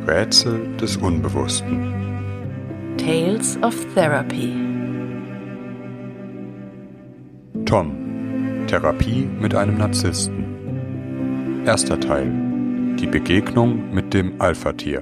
Rätsel des Unbewussten. Tales of Therapy. Tom. Therapie mit einem Narzissten. Erster Teil. Die Begegnung mit dem Alpha-Tier.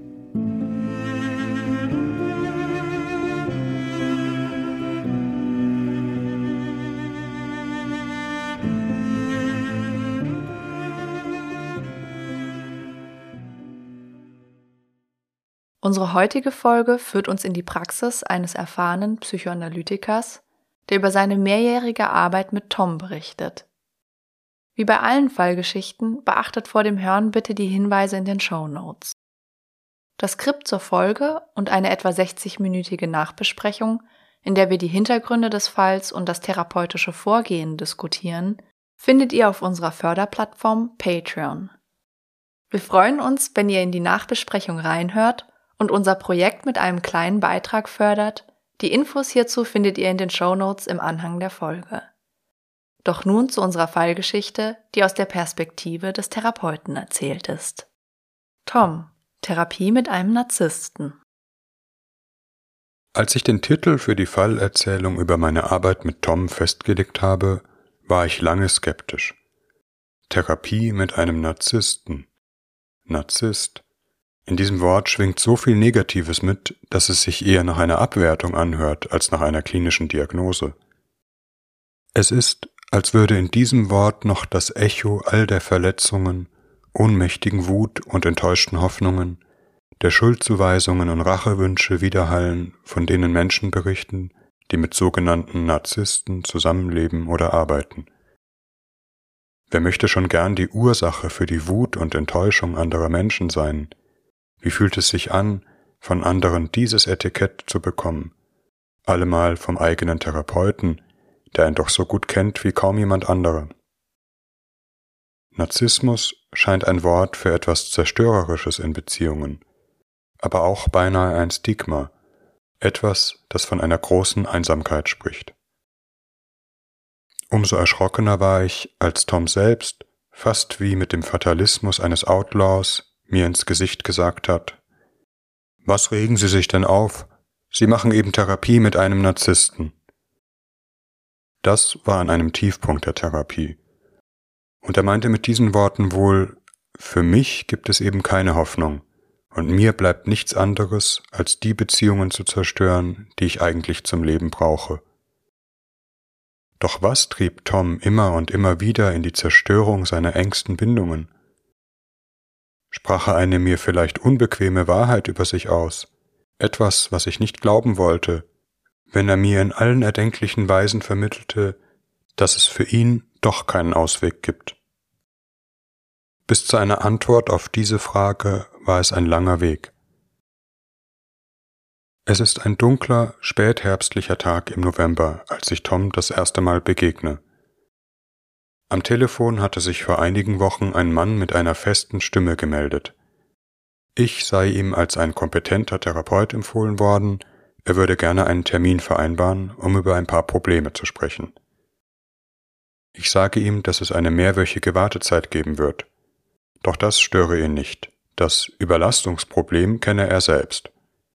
Unsere heutige Folge führt uns in die Praxis eines erfahrenen Psychoanalytikers, der über seine mehrjährige Arbeit mit Tom berichtet. Wie bei allen Fallgeschichten beachtet vor dem Hören bitte die Hinweise in den Shownotes. Das Skript zur Folge und eine etwa 60-minütige Nachbesprechung, in der wir die Hintergründe des Falls und das therapeutische Vorgehen diskutieren, findet ihr auf unserer Förderplattform Patreon. Wir freuen uns, wenn ihr in die Nachbesprechung reinhört und unser Projekt mit einem kleinen Beitrag fördert. Die Infos hierzu findet ihr in den Shownotes im Anhang der Folge. Doch nun zu unserer Fallgeschichte, die aus der Perspektive des Therapeuten erzählt ist. Tom, Therapie mit einem Narzissten. Als ich den Titel für die Fallerzählung über meine Arbeit mit Tom festgelegt habe, war ich lange skeptisch. Therapie mit einem Narzissten. Narzisst. In diesem Wort schwingt so viel Negatives mit, dass es sich eher nach einer Abwertung anhört als nach einer klinischen Diagnose. Es ist, als würde in diesem Wort noch das Echo all der Verletzungen, ohnmächtigen Wut und enttäuschten Hoffnungen, der Schuldzuweisungen und Rachewünsche widerhallen, von denen Menschen berichten, die mit sogenannten Narzissten zusammenleben oder arbeiten. Wer möchte schon gern die Ursache für die Wut und Enttäuschung anderer Menschen sein? Wie fühlt es sich an, von anderen dieses Etikett zu bekommen, allemal vom eigenen Therapeuten, der ihn doch so gut kennt wie kaum jemand anderer? Narzissmus scheint ein Wort für etwas Zerstörerisches in Beziehungen, aber auch beinahe ein Stigma, etwas, das von einer großen Einsamkeit spricht. Umso erschrockener war ich, als Tom selbst, fast wie mit dem Fatalismus eines Outlaws, mir ins Gesicht gesagt hat: »Was regen Sie sich denn auf? Sie machen eben Therapie mit einem Narzissten.« Das war an einem Tiefpunkt der Therapie. Und er meinte mit diesen Worten wohl: »Für mich gibt es eben keine Hoffnung, und mir bleibt nichts anderes, als die Beziehungen zu zerstören, die ich eigentlich zum Leben brauche.« Doch was trieb Tom immer und immer wieder in die Zerstörung seiner engsten Bindungen? Sprach er eine mir vielleicht unbequeme Wahrheit über sich aus, etwas, was ich nicht glauben wollte, wenn er mir in allen erdenklichen Weisen vermittelte, dass es für ihn doch keinen Ausweg gibt? Bis zu einer Antwort auf diese Frage war es ein langer Weg. Es ist ein dunkler, spätherbstlicher Tag im November, als ich Tom das erste Mal begegne. Am Telefon hatte sich vor einigen Wochen ein Mann mit einer festen Stimme gemeldet. Ich sei ihm als ein kompetenter Therapeut empfohlen worden, er würde gerne einen Termin vereinbaren, um über ein paar Probleme zu sprechen. Ich sage ihm, dass es eine mehrwöchige Wartezeit geben wird. Doch das störe ihn nicht. Das Überlastungsproblem kenne er selbst.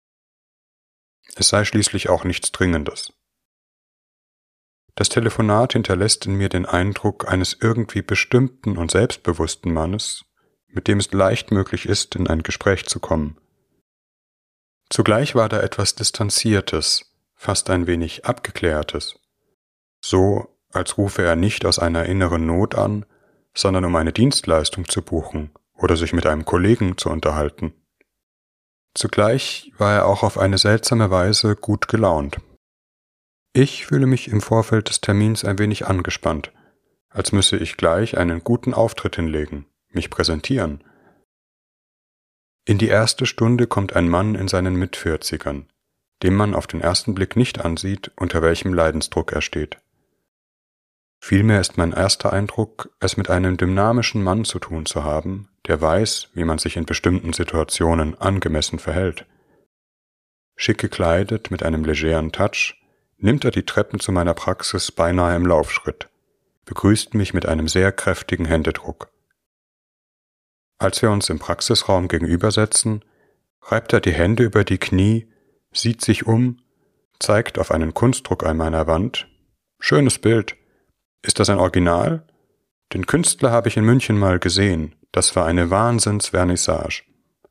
Es sei schließlich auch nichts Dringendes. Das Telefonat hinterlässt in mir den Eindruck eines irgendwie bestimmten und selbstbewussten Mannes, mit dem es leicht möglich ist, in ein Gespräch zu kommen. Zugleich war da etwas Distanziertes, fast ein wenig Abgeklärtes. So, als rufe er nicht aus einer inneren Not an, sondern um eine Dienstleistung zu buchen oder sich mit einem Kollegen zu unterhalten. Zugleich war er auch auf eine seltsame Weise gut gelaunt. Ich fühle mich im Vorfeld des Termins ein wenig angespannt, als müsse ich gleich einen guten Auftritt hinlegen, mich präsentieren. In die erste Stunde kommt ein Mann in seinen Mitvierzigern, dem man auf den ersten Blick nicht ansieht, unter welchem Leidensdruck er steht. Vielmehr ist mein erster Eindruck, es mit einem dynamischen Mann zu tun zu haben, der weiß, wie man sich in bestimmten Situationen angemessen verhält. Schick gekleidet, mit einem legeren Touch, nimmt er die Treppen zu meiner Praxis beinahe im Laufschritt, begrüßt mich mit einem sehr kräftigen Händedruck. Als wir uns im Praxisraum gegenübersetzen, reibt er die Hände über die Knie, sieht sich um, zeigt auf einen Kunstdruck an meiner Wand. Schönes Bild. Ist das ein Original? Den Künstler habe ich in München mal gesehen. Das war eine Wahnsinnsvernissage.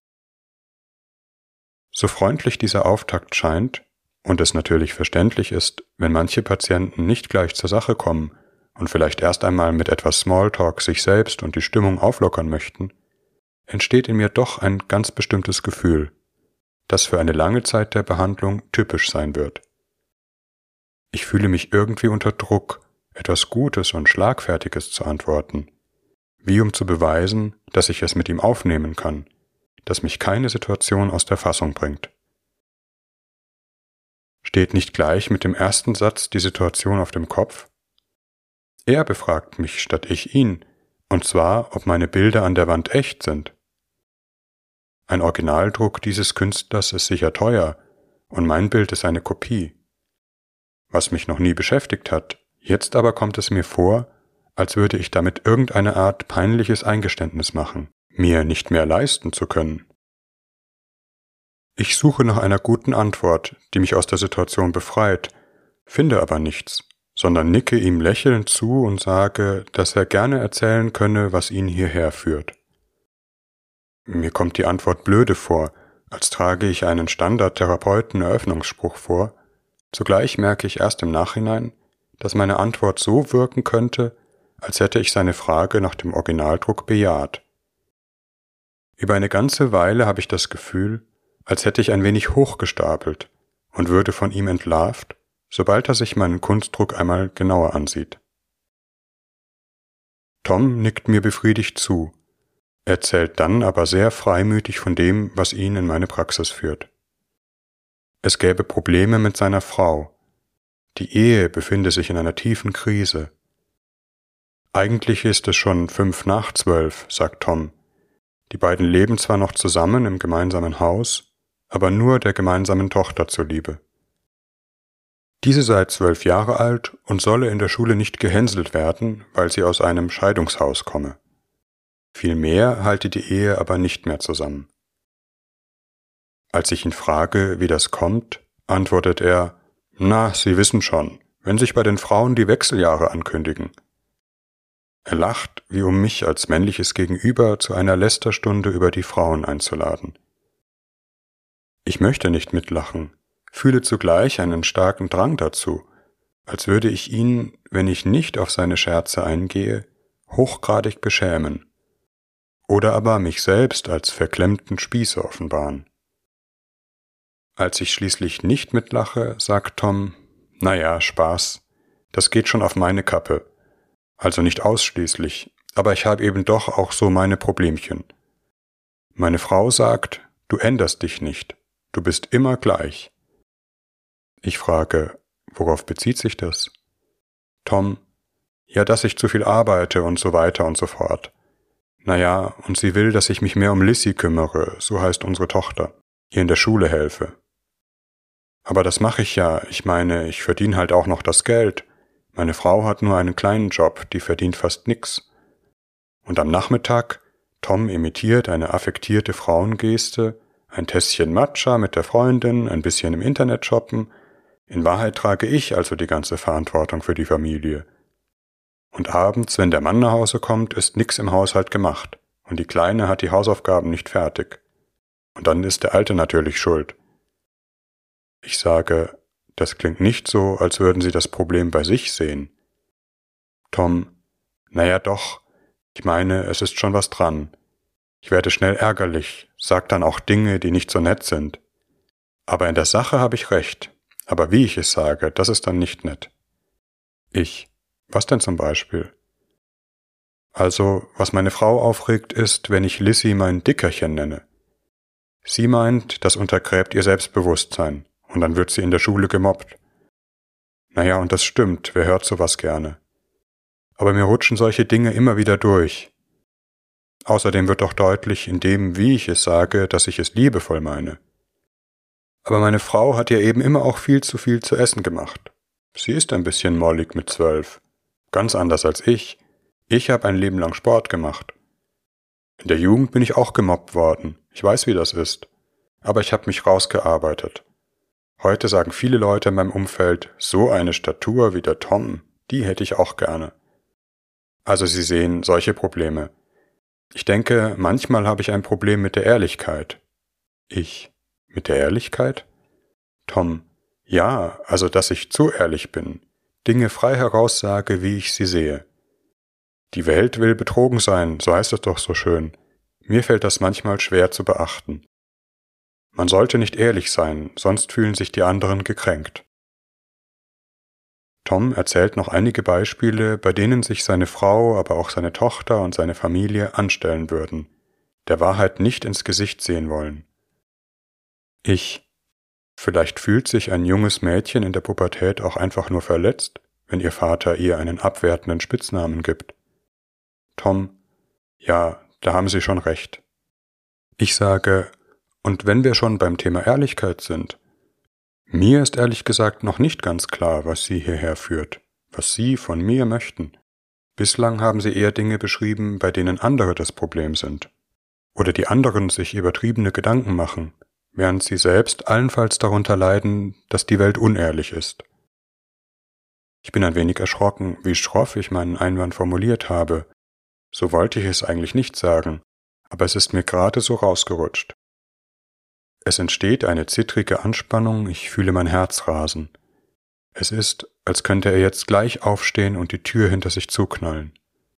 So freundlich dieser Auftakt scheint und es natürlich verständlich ist, wenn manche Patienten nicht gleich zur Sache kommen und vielleicht erst einmal mit etwas Smalltalk sich selbst und die Stimmung auflockern möchten, entsteht in mir doch ein ganz bestimmtes Gefühl, das für eine lange Zeit der Behandlung typisch sein wird. Ich fühle mich irgendwie unter Druck, etwas Gutes und Schlagfertiges zu antworten, wie um zu beweisen, dass ich es mit ihm aufnehmen kann, dass mich keine Situation aus der Fassung bringt. Steht nicht gleich mit dem ersten Satz die Situation auf dem Kopf? Er befragt mich statt ich ihn, und zwar, ob meine Bilder an der Wand echt sind. Ein Originaldruck dieses Künstlers ist sicher teuer, und mein Bild ist eine Kopie. Was mich noch nie beschäftigt hat, jetzt aber kommt es mir vor, als würde ich damit irgendeine Art peinliches Eingeständnis machen, mir nicht mehr leisten zu können. Ich suche nach einer guten Antwort, die mich aus der Situation befreit, finde aber nichts, sondern nicke ihm lächelnd zu und sage, dass er gerne erzählen könne, was ihn hierher führt. Mir kommt die Antwort blöde vor, als trage ich einen Standard-Therapeuten-Eröffnungsspruch vor. Zugleich merke ich erst im Nachhinein, dass meine Antwort so wirken könnte, als hätte ich seine Frage nach dem Originaldruck bejaht. Über eine ganze Weile habe ich das Gefühl, als hätte ich ein wenig hochgestapelt und würde von ihm entlarvt, sobald er sich meinen Kunstdruck einmal genauer ansieht. Tom nickt mir befriedigt zu, erzählt dann aber sehr freimütig von dem, was ihn in meine Praxis führt. Es gäbe Probleme mit seiner Frau. Die Ehe befinde sich in einer tiefen Krise. Eigentlich ist es schon 11:55, sagt Tom. Die beiden leben zwar noch zusammen im gemeinsamen Haus, aber nur der gemeinsamen Tochter zuliebe. Diese sei 12 Jahre alt und solle in der Schule nicht gehänselt werden, weil sie aus einem Scheidungshaus komme. Vielmehr halte die Ehe aber nicht mehr zusammen. Als ich ihn frage, wie das kommt, antwortet er, »Na, Sie wissen schon, wenn sich bei den Frauen die Wechseljahre ankündigen.« Er lacht, wie um mich als männliches Gegenüber zu einer Lästerstunde über die Frauen einzuladen. Ich möchte nicht mitlachen, fühle zugleich einen starken Drang dazu, als würde ich ihn, wenn ich nicht auf seine Scherze eingehe, hochgradig beschämen oder aber mich selbst als verklemmten Spießer offenbaren. Als ich schließlich nicht mitlache, sagt Tom, »Naja, Spaß, das geht schon auf meine Kappe, also nicht ausschließlich, aber ich habe eben doch auch so meine Problemchen. Meine Frau sagt, du änderst dich nicht, du bist immer gleich.« Ich frage, worauf bezieht sich das? Tom, ja, dass ich zu viel arbeite und so weiter und so fort. Naja, und sie will, dass ich mich mehr um Lissy kümmere, so heißt unsere Tochter, ihr in der Schule helfe. Aber das mache ich ja, ich meine, ich verdiene halt auch noch das Geld. Meine Frau hat nur einen kleinen Job, die verdient fast nix. Und am Nachmittag, Tom imitiert eine affektierte Frauengeste, ein Tässchen Matcha mit der Freundin, ein bisschen im Internet shoppen. In Wahrheit trage ich also die ganze Verantwortung für die Familie. Und abends, wenn der Mann nach Hause kommt, ist nix im Haushalt gemacht und die Kleine hat die Hausaufgaben nicht fertig. Und dann ist der Alte natürlich schuld. Ich sage, das klingt nicht so, als würden Sie das Problem bei sich sehen. Tom, naja doch, ich meine, es ist schon was dran. Ich werde schnell ärgerlich, sag dann auch Dinge, die nicht so nett sind. Aber in der Sache habe ich recht, aber wie ich es sage, das ist dann nicht nett. Ich, was denn zum Beispiel? Also, was meine Frau aufregt, ist, wenn ich Lissy mein Dickerchen nenne. Sie meint, das untergräbt ihr Selbstbewusstsein. Und dann wird sie in der Schule gemobbt. Naja, und das stimmt, wer hört sowas gerne? Aber mir rutschen solche Dinge immer wieder durch. Außerdem wird doch deutlich in dem, wie ich es sage, dass ich es liebevoll meine. Aber meine Frau hat ja eben immer auch viel zu essen gemacht. Sie ist ein bisschen mollig mit 12. Ganz anders als ich. Ich habe ein Leben lang Sport gemacht. In der Jugend bin ich auch gemobbt worden. Ich weiß, wie das ist. Aber ich habe mich rausgearbeitet. Heute sagen viele Leute in meinem Umfeld, so eine Statur wie der Tom, die hätte ich auch gerne. Also Sie sehen, solche Probleme. Ich denke, manchmal habe ich ein Problem mit der Ehrlichkeit. Ich. Mit der Ehrlichkeit? Tom. Ja, also dass ich zu ehrlich bin. Dinge frei heraussage, wie ich sie sehe. Die Welt will betrogen sein, so heißt es doch so schön. Mir fällt das manchmal schwer zu beachten. Man sollte nicht ehrlich sein, sonst fühlen sich die anderen gekränkt. Tom erzählt noch einige Beispiele, bei denen sich seine Frau, aber auch seine Tochter und seine Familie anstellen würden, der Wahrheit nicht ins Gesicht sehen wollen. Vielleicht fühlt sich ein junges Mädchen in der Pubertät auch einfach nur verletzt, wenn ihr Vater ihr einen abwertenden Spitznamen gibt. Tom: Ja, da haben Sie schon recht. Ich sage, und wenn wir schon beim Thema Ehrlichkeit sind, mir ist ehrlich gesagt noch nicht ganz klar, was Sie hierher führt, was Sie von mir möchten. Bislang haben Sie eher Dinge beschrieben, bei denen andere das Problem sind. Oder die anderen sich übertriebene Gedanken machen, während Sie selbst allenfalls darunter leiden, dass die Welt unehrlich ist. Ich bin ein wenig erschrocken, wie schroff ich meinen Einwand formuliert habe. So wollte ich es eigentlich nicht sagen, aber es ist mir gerade so rausgerutscht. Es entsteht eine zittrige Anspannung, ich fühle mein Herz rasen. Es ist, als könnte er jetzt gleich aufstehen und die Tür hinter sich zuknallen.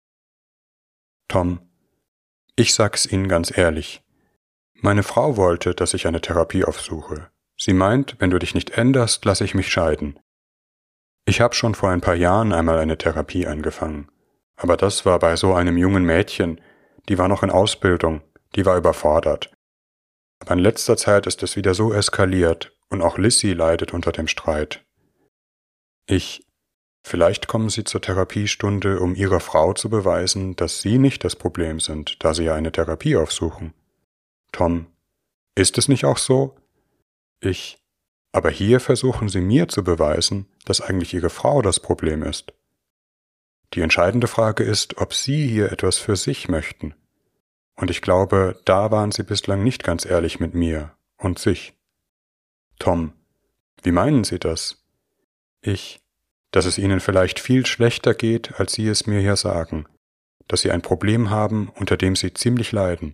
Tom: Ich sag's Ihnen ganz ehrlich. Meine Frau wollte, dass ich eine Therapie aufsuche. Sie meint, wenn du dich nicht änderst, lasse ich mich scheiden. Ich habe schon vor ein paar Jahren einmal eine Therapie angefangen. Aber das war bei so einem jungen Mädchen, die war noch in Ausbildung, die war überfordert. Aber in letzter Zeit ist es wieder so eskaliert und auch Lissy leidet unter dem Streit. Vielleicht kommen Sie zur Therapiestunde, um Ihrer Frau zu beweisen, dass Sie nicht das Problem sind, da Sie ja eine Therapie aufsuchen. Tom: Ist es nicht auch so? Aber hier versuchen Sie mir zu beweisen, dass eigentlich Ihre Frau das Problem ist. Die entscheidende Frage ist, ob Sie hier etwas für sich möchten. Und ich glaube, da waren Sie bislang nicht ganz ehrlich mit mir und sich. Tom: Wie meinen Sie das? Dass es Ihnen vielleicht viel schlechter geht, als Sie es mir hier sagen, dass Sie ein Problem haben, unter dem Sie ziemlich leiden.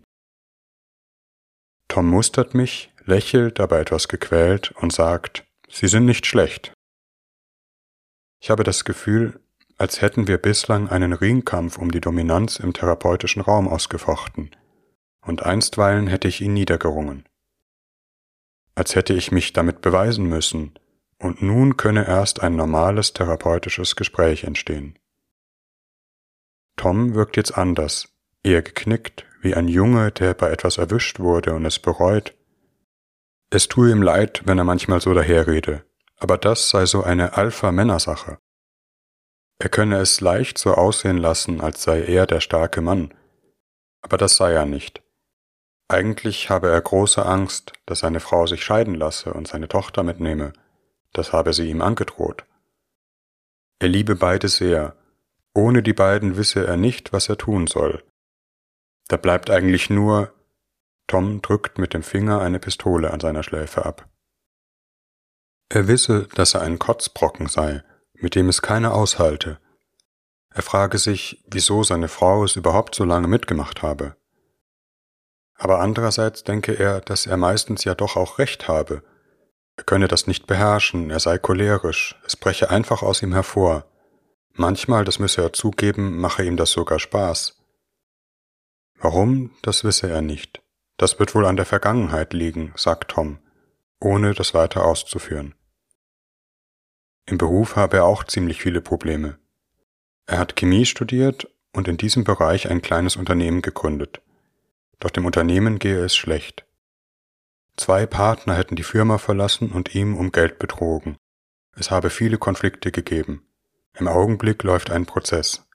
Tom mustert mich, lächelt, aber etwas gequält und sagt, Sie sind nicht schlecht. Ich habe das Gefühl, als hätten wir bislang einen Ringkampf um die Dominanz im therapeutischen Raum ausgefochten, und einstweilen hätte ich ihn niedergerungen. Als hätte ich mich damit beweisen müssen, und nun könne erst ein normales therapeutisches Gespräch entstehen. Tom wirkt jetzt anders, eher geknickt, wie ein Junge, der bei etwas erwischt wurde und es bereut. Es tue ihm leid, wenn er manchmal so daherrede, aber das sei so eine Alpha-Männersache. Er könne es leicht so aussehen lassen, als sei er der starke Mann. Aber das sei er nicht. Eigentlich habe er große Angst, dass seine Frau sich scheiden lasse und seine Tochter mitnehme. Das habe sie ihm angedroht. Er liebe beide sehr. Ohne die beiden wisse er nicht, was er tun soll. Da bleibt eigentlich nur... Tom drückt mit dem Finger eine Pistole an seiner Schläfe ab. Er wisse, dass er ein Kotzbrocken sei, mit dem es keiner aushalte. Er frage sich, wieso seine Frau es überhaupt so lange mitgemacht habe. Aber andererseits denke er, dass er meistens ja doch auch recht habe. Er könne das nicht beherrschen, er sei cholerisch, es breche einfach aus ihm hervor. Manchmal, das müsse er zugeben, mache ihm das sogar Spaß. Warum, das wisse er nicht. Das wird wohl an der Vergangenheit liegen, sagt Tom, ohne das weiter auszuführen. Im Beruf habe er auch ziemlich viele Probleme. Er hat Chemie studiert und in diesem Bereich ein kleines Unternehmen gegründet. Doch dem Unternehmen gehe es schlecht. 2 Partner hätten die Firma verlassen und ihm um Geld betrogen. Es habe viele Konflikte gegeben. Im Augenblick läuft ein Prozess.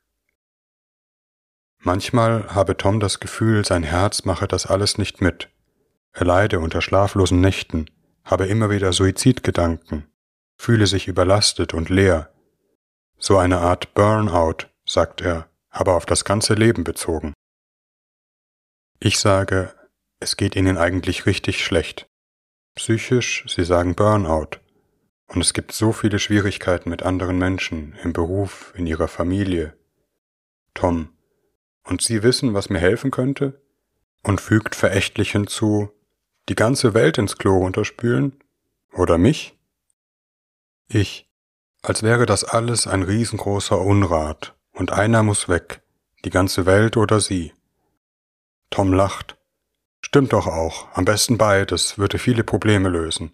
Manchmal habe Tom das Gefühl, sein Herz mache das alles nicht mit. Er leide unter schlaflosen Nächten, habe immer wieder Suizidgedanken, fühle sich überlastet und leer. So eine Art Burnout, sagt er, aber auf das ganze Leben bezogen. Ich sage, es geht Ihnen eigentlich richtig schlecht. Psychisch, Sie sagen Burnout. Und es gibt so viele Schwierigkeiten mit anderen Menschen, im Beruf, in Ihrer Familie. Tom: Und Sie wissen, was mir helfen könnte? Und fügt verächtlich hinzu: Die ganze Welt ins Klo runterspülen? Oder mich? Ich: Als wäre das alles ein riesengroßer Unrat, und einer muss weg, die ganze Welt oder Sie. Tom lacht: Stimmt doch auch, am besten beides, würde viele Probleme lösen.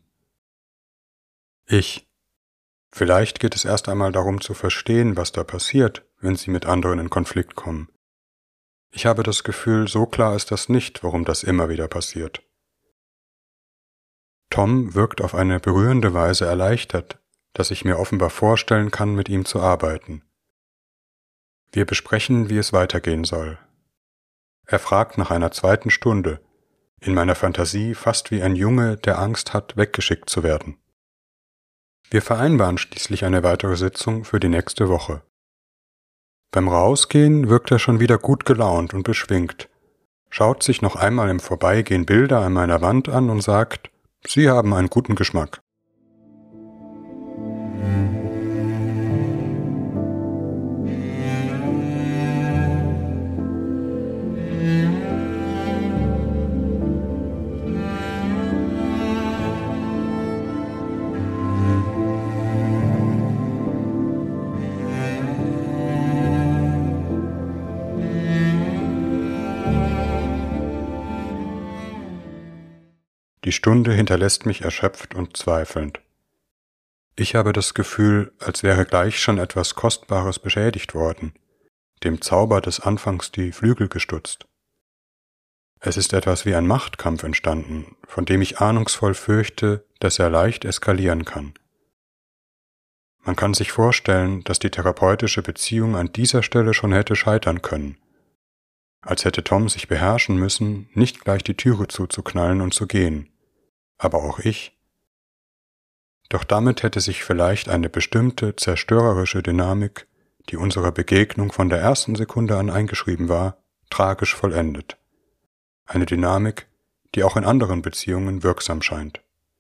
Ich: Vielleicht geht es erst einmal darum zu verstehen, was da passiert, wenn Sie mit anderen in Konflikt kommen. Ich habe das Gefühl, so klar ist das nicht, warum das immer wieder passiert. Tom wirkt auf eine berührende Weise erleichtert, dass ich mir offenbar vorstellen kann, mit ihm zu arbeiten. Wir besprechen, wie es weitergehen soll. Er fragt nach einer zweiten Stunde, in meiner Fantasie fast wie ein Junge, der Angst hat, weggeschickt zu werden. Wir vereinbaren schließlich eine weitere Sitzung für die nächste Woche. Beim Rausgehen wirkt er schon wieder gut gelaunt und beschwingt, schaut sich noch einmal im Vorbeigehen Bilder an meiner Wand an und sagt: Sie haben einen guten Geschmack. Die Stunde hinterlässt mich erschöpft und zweifelnd. Ich habe das Gefühl, als wäre gleich schon etwas Kostbares beschädigt worden, dem Zauber des Anfangs die Flügel gestutzt. Es ist etwas wie ein Machtkampf entstanden, von dem ich ahnungsvoll fürchte, dass er leicht eskalieren kann. Man kann sich vorstellen, dass die therapeutische Beziehung an dieser Stelle schon hätte scheitern können, als hätte Tom sich beherrschen müssen, nicht gleich die Türe zuzuknallen und zu gehen. Aber auch ich. Doch damit hätte sich vielleicht eine bestimmte zerstörerische Dynamik, die unserer Begegnung von der ersten Sekunde an eingeschrieben war, tragisch vollendet. Eine Dynamik, die auch in anderen Beziehungen wirksam scheint.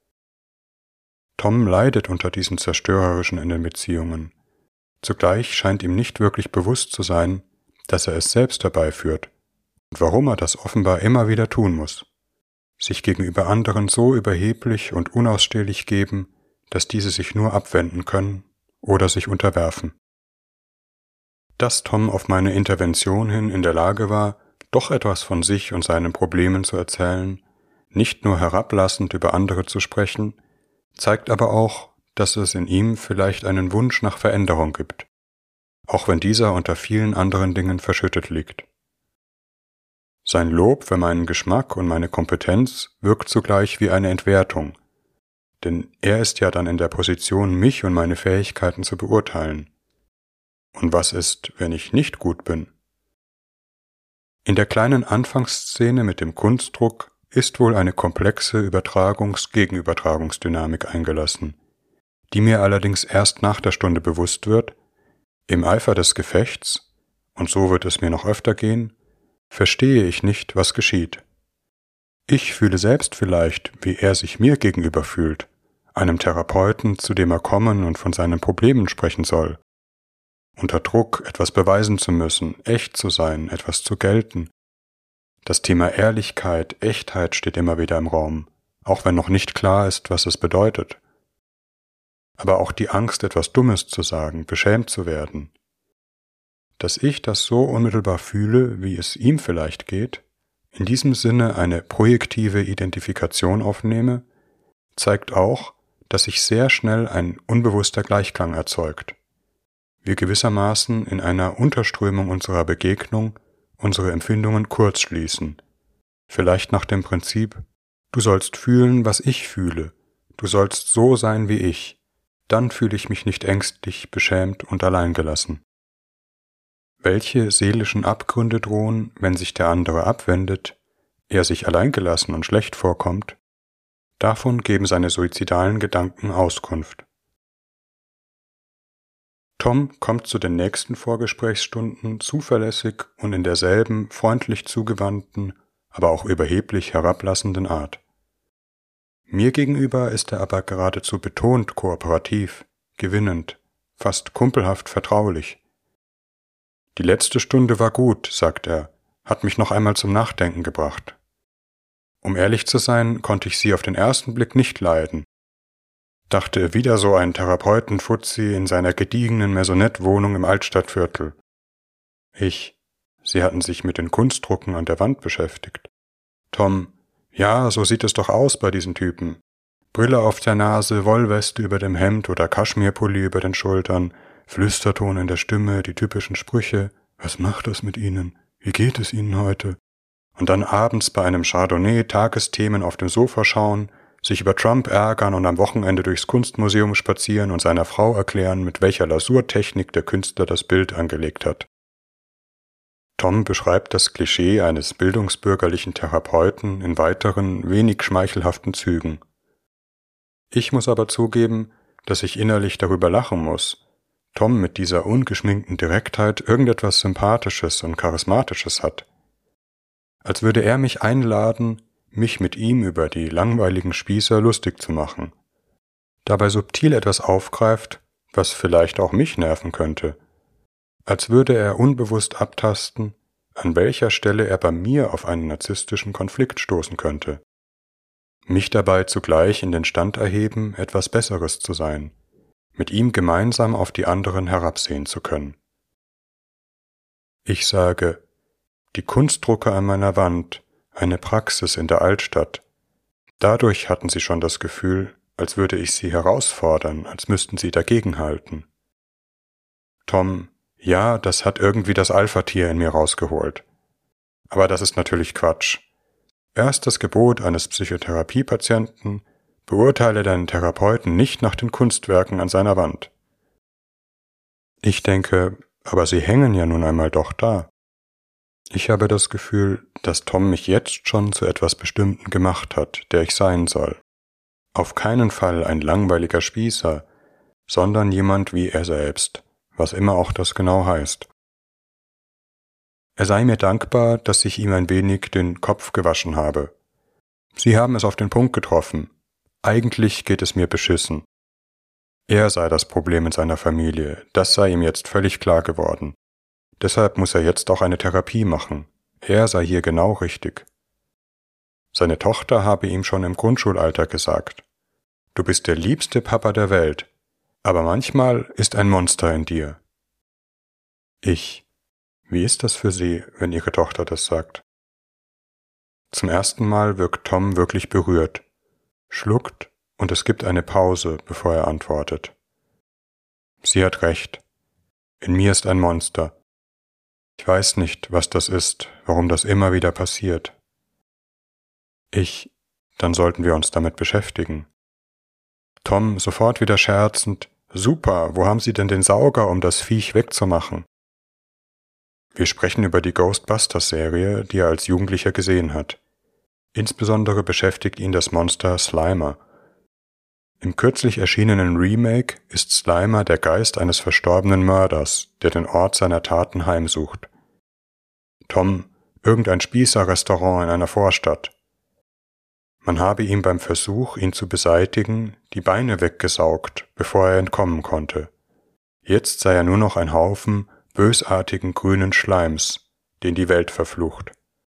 Tom leidet unter diesem Zerstörerischen in den Beziehungen. Zugleich scheint ihm nicht wirklich bewusst zu sein, dass er es selbst herbeiführt und warum er das offenbar immer wieder tun muss. Sich gegenüber anderen so überheblich und unausstehlich geben, dass diese sich nur abwenden können oder sich unterwerfen. Dass Tom auf meine Intervention hin in der Lage war, doch etwas von sich und seinen Problemen zu erzählen, nicht nur herablassend über andere zu sprechen, zeigt aber auch, dass es in ihm vielleicht einen Wunsch nach Veränderung gibt, auch wenn dieser unter vielen anderen Dingen verschüttet liegt. Sein Lob für meinen Geschmack und meine Kompetenz wirkt zugleich wie eine Entwertung, denn er ist ja dann in der Position, mich und meine Fähigkeiten zu beurteilen. Und was ist, wenn ich nicht gut bin? In der kleinen Anfangsszene mit dem Kunstdruck ist wohl eine komplexe Übertragungs-Gegenübertragungsdynamik eingelassen, die mir allerdings erst nach der Stunde bewusst wird, im Eifer des Gefechts, und so wird es mir noch öfter gehen, verstehe ich nicht, was geschieht. Ich fühle selbst vielleicht, wie er sich mir gegenüber fühlt, einem Therapeuten, zu dem er kommen und von seinen Problemen sprechen soll. Unter Druck, etwas beweisen zu müssen, echt zu sein, etwas zu gelten. Das Thema Ehrlichkeit, Echtheit steht immer wieder im Raum, auch wenn noch nicht klar ist, was es bedeutet. Aber auch die Angst, etwas Dummes zu sagen, beschämt zu werden. Dass ich das so unmittelbar fühle, wie es ihm vielleicht geht, in diesem Sinne eine projektive Identifikation aufnehme, zeigt auch, dass sich sehr schnell ein unbewusster Gleichklang erzeugt. Wir gewissermaßen in einer Unterströmung unserer Begegnung unsere Empfindungen kurzschließen, vielleicht nach dem Prinzip: Du sollst fühlen, was ich fühle, du sollst so sein wie ich, dann fühle ich mich nicht ängstlich, beschämt und alleingelassen. Welche seelischen Abgründe drohen, wenn sich der andere abwendet, er sich alleingelassen und schlecht vorkommt? Davon geben seine suizidalen Gedanken Auskunft. Tom kommt zu den nächsten Vorgesprächsstunden zuverlässig und in derselben freundlich zugewandten, aber auch überheblich herablassenden Art. Mir gegenüber ist er aber geradezu betont kooperativ, gewinnend, fast kumpelhaft vertraulich. Die letzte Stunde war gut, sagt er, hat mich noch einmal zum Nachdenken gebracht. Um ehrlich zu sein, konnte ich sie auf den ersten Blick nicht leiden. Dachte wieder so ein Therapeuten-Fuzzi in seiner gediegenen Maisonette-Wohnung im Altstadtviertel. Sie hatten sich mit den Kunstdrucken an der Wand beschäftigt. Tom, ja, so sieht es doch aus bei diesen Typen. Brille auf der Nase, Wollweste über dem Hemd oder Kaschmirpulli über den Schultern, Flüsterton in der Stimme, die typischen Sprüche. Was macht das mit Ihnen? Wie geht es Ihnen heute? Und dann abends bei einem Chardonnay Tagesthemen auf dem Sofa schauen, sich über Trump ärgern und am Wochenende durchs Kunstmuseum spazieren und seiner Frau erklären, mit welcher Lasurtechnik der Künstler das Bild angelegt hat. Tom beschreibt das Klischee eines bildungsbürgerlichen Therapeuten in weiteren, wenig schmeichelhaften Zügen. Ich muss aber zugeben, dass ich innerlich darüber lachen muss. Tom mit dieser ungeschminkten Direktheit irgendetwas Sympathisches und Charismatisches hat. Als würde er mich einladen, mich mit ihm über die langweiligen Spießer lustig zu machen. Dabei subtil etwas aufgreift, was vielleicht auch mich nerven könnte. Als würde er unbewusst abtasten, an welcher Stelle er bei mir auf einen narzisstischen Konflikt stoßen könnte. Mich dabei zugleich in den Stand erheben, etwas Besseres zu sein, mit ihm gemeinsam auf die anderen herabsehen zu können. Ich sage, die Kunstdrucke an meiner Wand, eine Praxis in der Altstadt. Dadurch hatten sie schon das Gefühl, als würde ich sie herausfordern, als müssten sie dagegenhalten. Tom, ja, das hat irgendwie das Alpha-Tier in mir rausgeholt. Aber das ist natürlich Quatsch. Erstes Gebot eines Psychotherapiepatienten: beurteile deinen Therapeuten nicht nach den Kunstwerken an seiner Wand. Ich denke, aber sie hängen ja nun einmal doch da. Ich habe das Gefühl, dass Tom mich jetzt schon zu etwas Bestimmten gemacht hat, der ich sein soll. Auf keinen Fall ein langweiliger Spießer, sondern jemand wie er selbst, was immer auch das genau heißt. Er sei mir dankbar, dass ich ihm ein wenig den Kopf gewaschen habe. Sie haben es auf den Punkt getroffen. Eigentlich geht es mir beschissen. Er sei das Problem in seiner Familie, das sei ihm jetzt völlig klar geworden. Deshalb muss er jetzt auch eine Therapie machen. Er sei hier genau richtig. Seine Tochter habe ihm schon im Grundschulalter gesagt: Du bist der liebste Papa der Welt, aber manchmal ist ein Monster in dir. Wie ist das für Sie, wenn Ihre Tochter das sagt? Zum ersten Mal wirkt Tom wirklich berührt, schluckt und es gibt eine Pause, bevor er antwortet. Sie hat recht. In mir ist ein Monster. Ich weiß nicht, was das ist, warum das immer wieder passiert. Dann sollten wir uns damit beschäftigen. Tom sofort wieder scherzend: Super, wo haben Sie denn den Sauger, um das Viech wegzumachen? Wir sprechen über die Ghostbusters-Serie, die er als Jugendlicher gesehen hat. Insbesondere beschäftigt ihn das Monster Slimer. Im kürzlich erschienenen Remake ist Slimer der Geist eines verstorbenen Mörders, der den Ort seiner Taten heimsucht. Tom, irgendein Spießerrestaurant in einer Vorstadt. Man habe ihm beim Versuch, ihn zu beseitigen, die Beine weggesaugt, bevor er entkommen konnte. Jetzt sei er nur noch ein Haufen bösartigen grünen Schleims, den die Welt verflucht.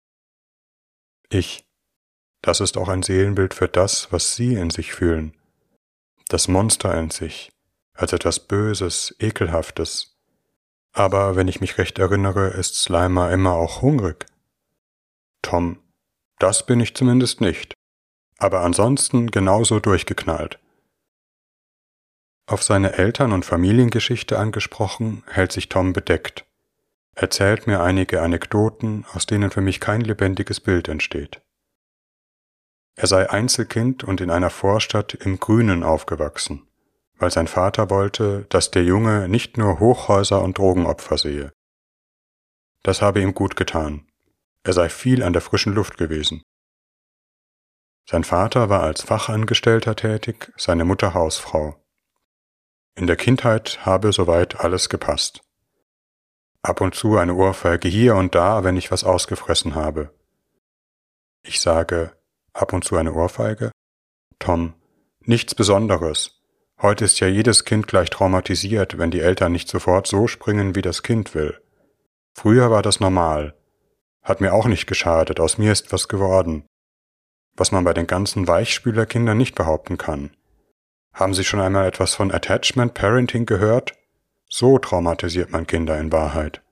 Das ist auch ein Seelenbild für das, was Sie in sich fühlen. Das Monster in sich, als etwas Böses, Ekelhaftes. Aber wenn ich mich recht erinnere, ist Slimer immer auch hungrig. Tom, das bin ich zumindest nicht. Aber ansonsten genauso durchgeknallt. Auf seine Eltern- und Familiengeschichte angesprochen, hält sich Tom bedeckt. Erzählt mir einige Anekdoten, aus denen für mich kein lebendiges Bild entsteht. Er sei Einzelkind und in einer Vorstadt im Grünen aufgewachsen, weil sein Vater wollte, dass der Junge nicht nur Hochhäuser und Drogenopfer sehe. Das habe ihm gut getan. Er sei viel an der frischen Luft gewesen. Sein Vater war als Fachangestellter tätig, seine Mutter Hausfrau. In der Kindheit habe soweit alles gepasst. Ab und zu eine Ohrfeige hier und da, wenn ich was ausgefressen habe. Ich sage, ab und zu eine Ohrfeige? Tom: Nichts Besonderes. Heute ist ja jedes Kind gleich traumatisiert, wenn die Eltern nicht sofort so springen, wie das Kind will. Früher war das normal. Hat mir auch nicht geschadet, aus mir ist was geworden. Was man bei den ganzen Weichspülerkindern nicht behaupten kann. Haben Sie schon einmal etwas von Attachment Parenting gehört? So traumatisiert man Kinder in Wahrheit.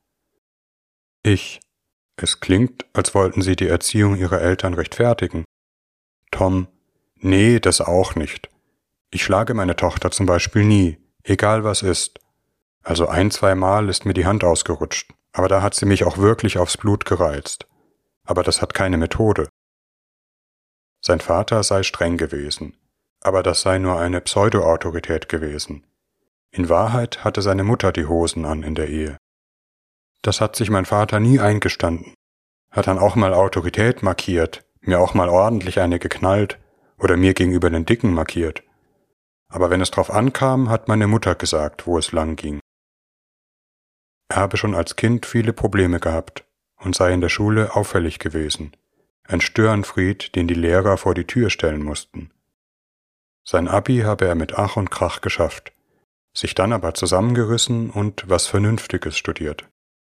Es klingt, als wollten Sie die Erziehung Ihrer Eltern rechtfertigen. Tom: Nee, das auch nicht. Ich schlage meine Tochter zum Beispiel nie, egal was ist. Also 1-2 Mal ist mir die Hand ausgerutscht, aber da hat sie mich auch wirklich aufs Blut gereizt. Aber das hat keine Methode. Sein Vater sei streng gewesen, aber das sei nur eine Pseudo-Autorität gewesen. In Wahrheit hatte seine Mutter die Hosen an in der Ehe. Das hat sich mein Vater nie eingestanden, hat dann auch mal Autorität markiert, mir auch mal ordentlich eine geknallt oder mir gegenüber den Dicken markiert. Aber wenn es drauf ankam, hat meine Mutter gesagt, wo es lang ging. Er habe schon als Kind viele Probleme gehabt und sei in der Schule auffällig gewesen. Ein Störenfried, den die Lehrer vor die Tür stellen mussten. Sein Abi habe er mit Ach und Krach geschafft, sich dann aber zusammengerissen und was Vernünftiges studiert.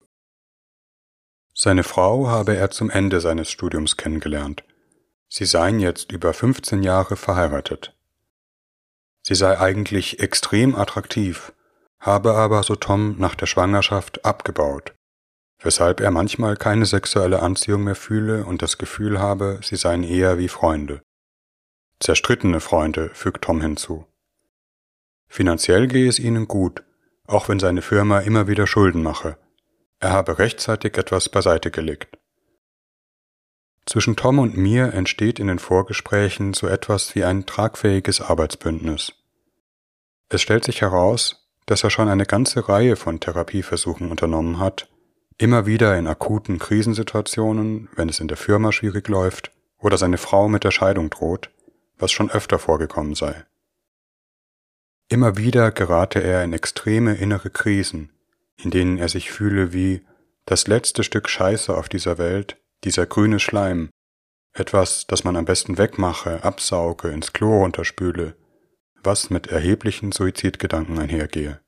Seine Frau habe er zum Ende seines Studiums kennengelernt. Sie seien jetzt über 15 Jahre verheiratet. Sie sei eigentlich extrem attraktiv, habe aber, so Tom, nach der Schwangerschaft abgebaut, weshalb er manchmal keine sexuelle Anziehung mehr fühle und das Gefühl habe, sie seien eher wie Freunde. Zerstrittene Freunde, fügt Tom hinzu. Finanziell gehe es ihnen gut, auch wenn seine Firma immer wieder Schulden mache. Er habe rechtzeitig etwas beiseite gelegt. Zwischen Tom und mir entsteht in den Vorgesprächen so etwas wie ein tragfähiges Arbeitsbündnis. Es stellt sich heraus, dass er schon eine ganze Reihe von Therapieversuchen unternommen hat, immer wieder in akuten Krisensituationen, wenn es in der Firma schwierig läuft oder seine Frau mit der Scheidung droht, was schon öfter vorgekommen sei. Immer wieder gerate er in extreme innere Krisen, in denen er sich fühle wie das letzte Stück Scheiße auf dieser Welt, dieser grüne Schleim, etwas, das man am besten wegmache, absauge, ins Klo runterspüle, was mit erheblichen Suizidgedanken einhergehe.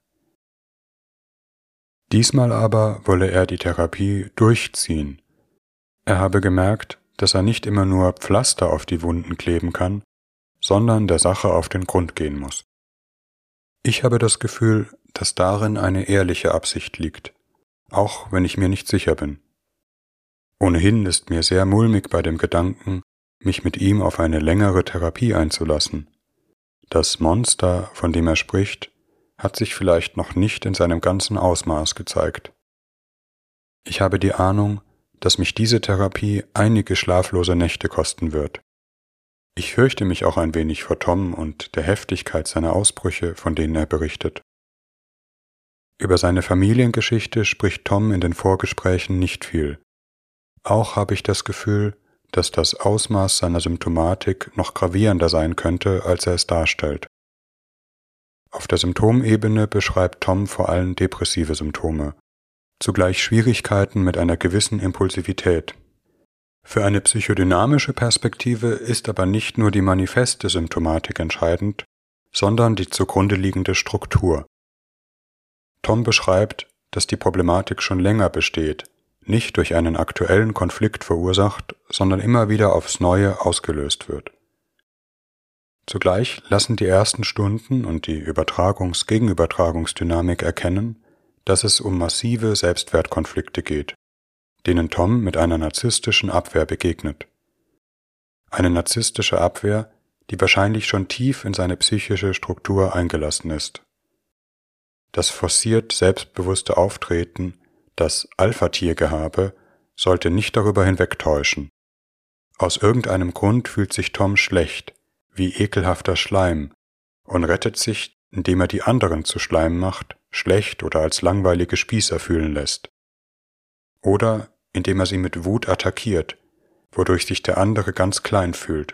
Diesmal aber wolle er die Therapie durchziehen. Er habe gemerkt, dass er nicht immer nur Pflaster auf die Wunden kleben kann, sondern der Sache auf den Grund gehen muss. Ich habe das Gefühl, dass darin eine ehrliche Absicht liegt, auch wenn ich mir nicht sicher bin. Ohnehin ist mir sehr mulmig bei dem Gedanken, mich mit ihm auf eine längere Therapie einzulassen. Das Monster, von dem er spricht, hat sich vielleicht noch nicht in seinem ganzen Ausmaß gezeigt. Ich habe die Ahnung, dass mich diese Therapie einige schlaflose Nächte kosten wird. Ich fürchte mich auch ein wenig vor Tom und der Heftigkeit seiner Ausbrüche, von denen er berichtet. Über seine Familiengeschichte spricht Tom in den Vorgesprächen nicht viel. Auch habe ich das Gefühl, dass das Ausmaß seiner Symptomatik noch gravierender sein könnte, als er es darstellt. Auf der Symptomebene beschreibt Tom vor allem depressive Symptome, zugleich Schwierigkeiten mit einer gewissen Impulsivität. Für eine psychodynamische Perspektive ist aber nicht nur die manifeste Symptomatik entscheidend, sondern die zugrunde liegende Struktur. Tom beschreibt, dass die Problematik schon länger besteht, nicht durch einen aktuellen Konflikt verursacht, sondern immer wieder aufs Neue ausgelöst wird. Zugleich lassen die ersten Stunden und die Übertragungs-Gegenübertragungsdynamik erkennen, dass es um massive Selbstwertkonflikte geht, denen Tom mit einer narzisstischen Abwehr begegnet. Eine narzisstische Abwehr, die wahrscheinlich schon tief in seine psychische Struktur eingelassen ist. Das forciert selbstbewusste Auftreten, das Alpha-Tier-Gehabe, sollte nicht darüber hinwegtäuschen. Aus irgendeinem Grund fühlt sich Tom schlecht, wie ekelhafter Schleim, und rettet sich, indem er die anderen zu Schleim macht, schlecht oder als langweilige Spießer fühlen lässt. Oder indem er sie mit Wut attackiert, wodurch sich der andere ganz klein fühlt.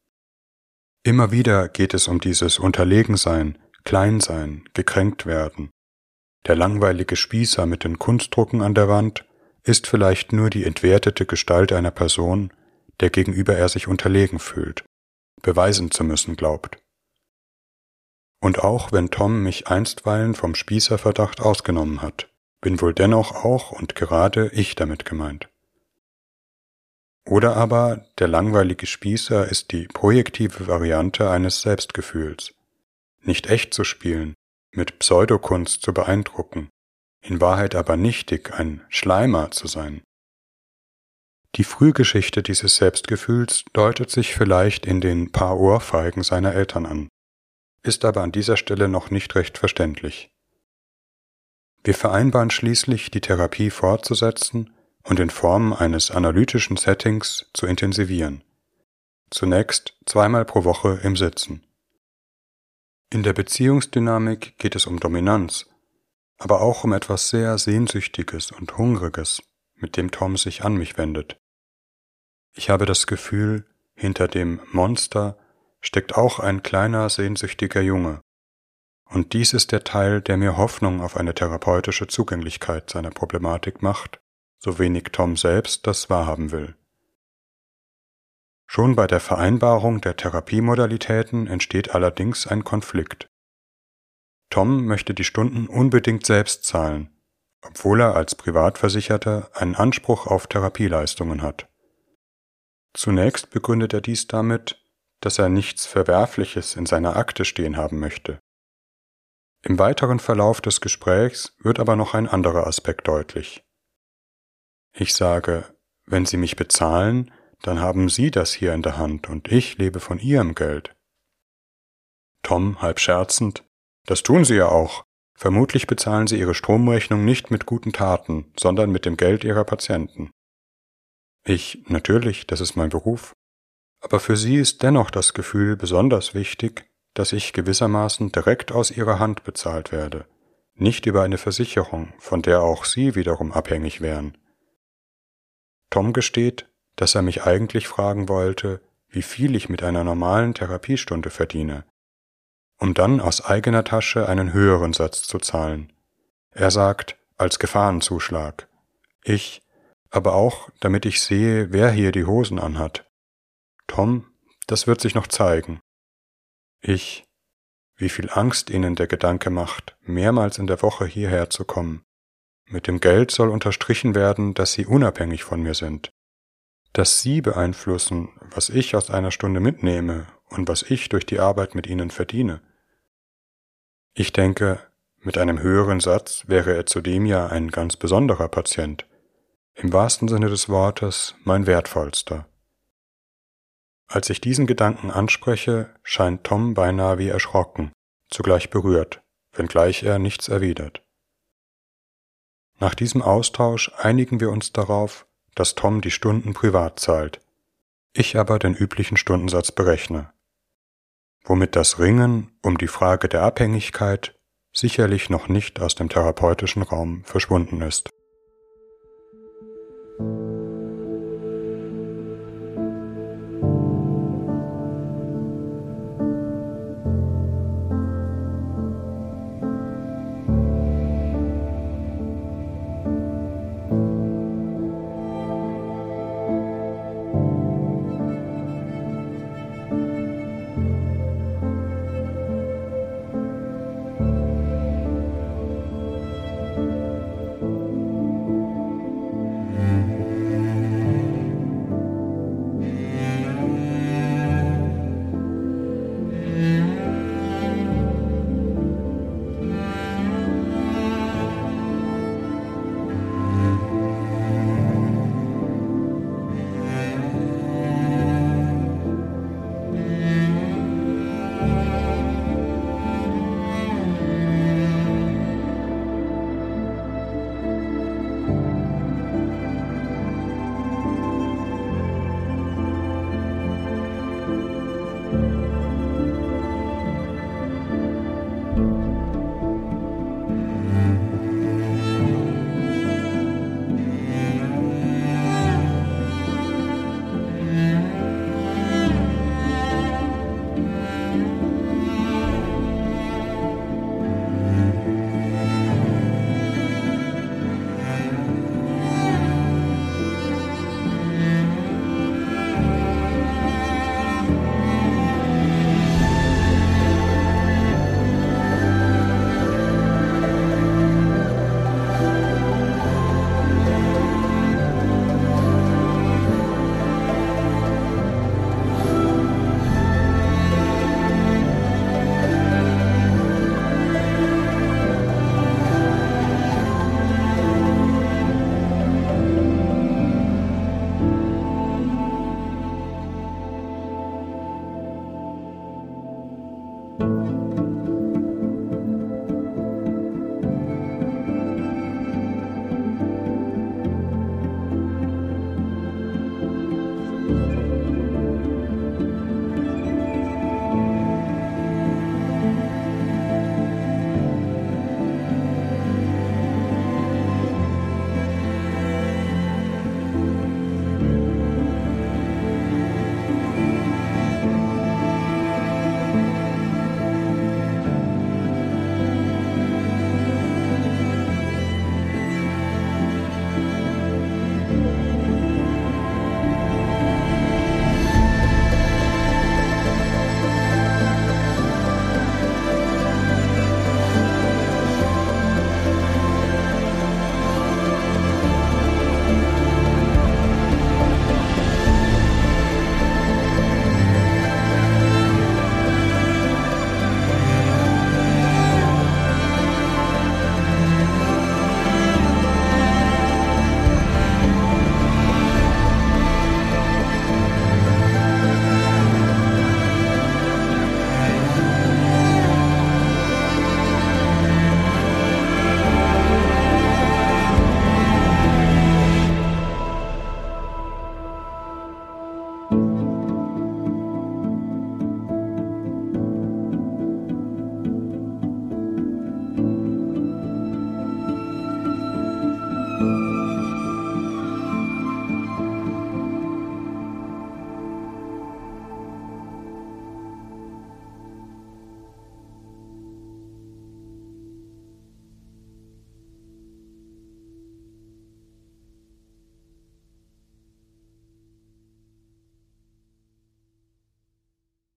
Immer wieder geht es um dieses Unterlegensein, Kleinsein, gekränkt werden. Der langweilige Spießer mit den Kunstdrucken an der Wand ist vielleicht nur die entwertete Gestalt einer Person, der gegenüber er sich unterlegen fühlt. beweisen zu müssen glaubt. Und auch wenn Tom mich einstweilen vom Spießerverdacht ausgenommen hat, bin wohl dennoch auch und gerade ich damit gemeint. Oder aber der langweilige Spießer ist die projektive Variante eines Selbstgefühls, nicht echt zu spielen, mit Pseudokunst zu beeindrucken, in Wahrheit aber nichtig, ein Schleimer zu sein. Die Frühgeschichte dieses Selbstgefühls deutet sich vielleicht in den paar Ohrfeigen seiner Eltern an, ist aber an dieser Stelle noch nicht recht verständlich. Wir vereinbaren schließlich, die Therapie fortzusetzen und in Form eines analytischen Settings zu intensivieren. Zunächst 2-mal pro Woche im Sitzen. In der Beziehungsdynamik geht es um Dominanz, aber auch um etwas sehr Sehnsüchtiges und Hungriges, mit dem Tom sich an mich wendet. Ich habe das Gefühl, hinter dem Monster steckt auch ein kleiner, sehnsüchtiger Junge. Und dies ist der Teil, der mir Hoffnung auf eine therapeutische Zugänglichkeit seiner Problematik macht, so wenig Tom selbst das wahrhaben will. Schon bei der Vereinbarung der Therapiemodalitäten entsteht allerdings ein Konflikt. Tom möchte die Stunden unbedingt selbst zahlen, obwohl er als Privatversicherter einen Anspruch auf Therapieleistungen hat. Zunächst begründet er dies damit, dass er nichts Verwerfliches in seiner Akte stehen haben möchte. Im weiteren Verlauf des Gesprächs wird aber noch ein anderer Aspekt deutlich. Ich sage, wenn Sie mich bezahlen, dann haben Sie das hier in der Hand und ich lebe von Ihrem Geld. Tom, halb scherzend, das tun Sie ja auch. Vermutlich bezahlen Sie Ihre Stromrechnung nicht mit guten Taten, sondern mit dem Geld Ihrer Patienten. Natürlich, das ist mein Beruf. Aber für Sie ist dennoch das Gefühl besonders wichtig, dass ich gewissermaßen direkt aus Ihrer Hand bezahlt werde, nicht über eine Versicherung, von der auch Sie wiederum abhängig wären. Tom gesteht, dass er mich eigentlich fragen wollte, wie viel ich mit einer normalen Therapiestunde verdiene, um dann aus eigener Tasche einen höheren Satz zu zahlen. Er sagt, als Gefahrenzuschlag. Aber auch, damit ich sehe, wer hier die Hosen anhat. Tom, das wird sich noch zeigen. Wie viel Angst Ihnen der Gedanke macht, mehrmals in der Woche hierher zu kommen. Mit dem Geld soll unterstrichen werden, dass Sie unabhängig von mir sind. Dass Sie beeinflussen, was ich aus einer Stunde mitnehme und was ich durch die Arbeit mit Ihnen verdiene. Ich denke, mit einem höheren Satz wäre er zudem ja ein ganz besonderer Patient. Im wahrsten Sinne des Wortes mein wertvollster. Als ich diesen Gedanken anspreche, scheint Tom beinahe wie erschrocken, zugleich berührt, wenngleich er nichts erwidert. Nach diesem Austausch einigen wir uns darauf, dass Tom die Stunden privat zahlt, ich aber den üblichen Stundensatz berechne, womit das Ringen um die Frage der Abhängigkeit sicherlich noch nicht aus dem therapeutischen Raum verschwunden ist.